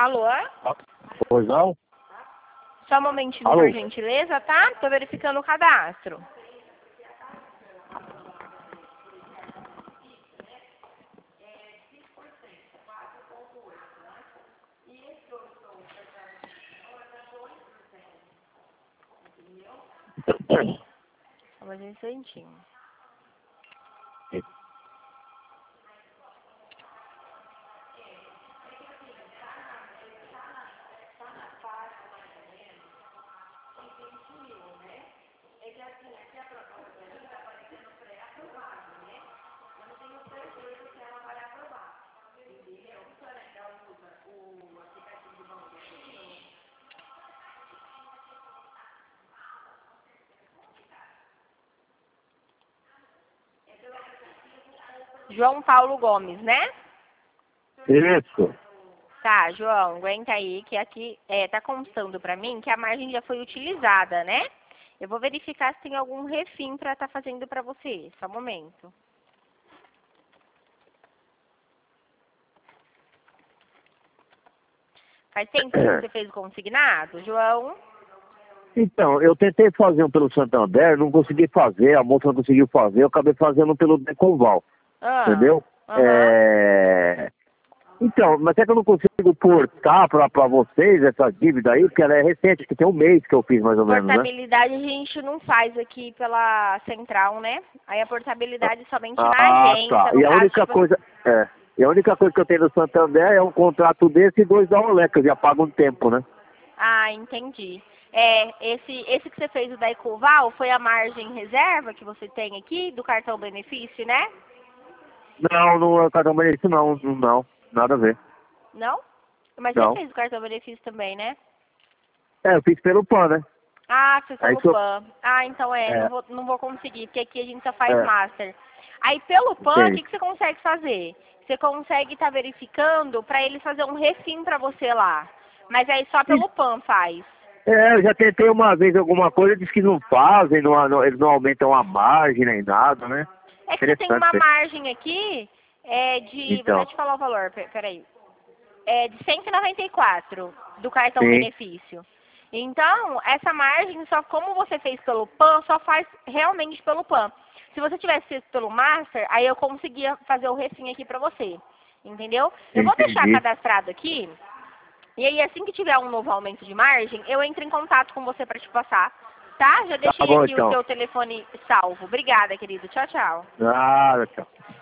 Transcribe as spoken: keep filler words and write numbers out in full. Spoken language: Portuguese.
Alô? Pois não? Só um momentinho, Alô? por gentileza, tá? Tô verificando o cadastro. Só mais um instantinho. João Paulo Gomes, né? Isso. Tá, João, aguenta aí que aqui é, tá constando pra mim que a margem já foi utilizada, né? Eu vou verificar se tem algum refim pra tá fazendo pra você. Só um momento. Faz tempo que você fez o consignado, João? Então, eu tentei fazer um pelo Santander, não consegui fazer, a moça não conseguiu fazer, eu acabei fazendo pelo Decoval, Ah, entendeu? aham. É... Então, mas é que eu não consigo portar pra, pra vocês essa dívida aí, porque ela é recente, que tem um mês que eu fiz mais ou menos, né? Portabilidade a gente não faz aqui pela central, né? Aí a portabilidade somente na Ah, agência, tá. no E a caso, única tipo... coisa, é, e a única coisa que eu tenho no Santander é um contrato desse e dois da Olé, que eu já pago um tempo, né? Ah, entendi. É, esse, esse que você fez o da Ecoval foi a margem reserva que você tem aqui do cartão benefício, né? Não, não é o cartão benefício, não, não, não, nada a ver, Não? Mas você não. fez o cartão benefício também, né? É, eu fiz pelo PAN, né? Ah, fez Aí pelo que eu, PAN. Ah, então é, não é, vou, não vou conseguir, porque aqui a gente só faz é, master. Aí pelo PAN, o que, entendi. que você consegue fazer? Você consegue estar verificando para eles fazer um refim para você lá. Mas aí só pelo PAN faz. É, eu já tentei uma vez alguma coisa, diz que não fazem, não, não- eles não aumentam a margem nem nada, né? É que você tem Interessante uma isso aí. margem aqui é de, vou até Então, te falar o valor, pe- peraí. É de cento e noventa e quatro do cartão sim, benefício. Então, essa margem, só como você fez pelo PAN, só faz realmente pelo PAN. Se você tivesse feito pelo Master, aí eu conseguia fazer o refim aqui pra você. Entendeu? Eu vou deixar entendi. cadastrado aqui, e aí assim que tiver um novo aumento de margem, eu entro em contato com você pra te passar. Tá? Já Tá deixei bom aqui o então. seu telefone salvo. Obrigada, querido. Tchau, tchau. Nada, tchau.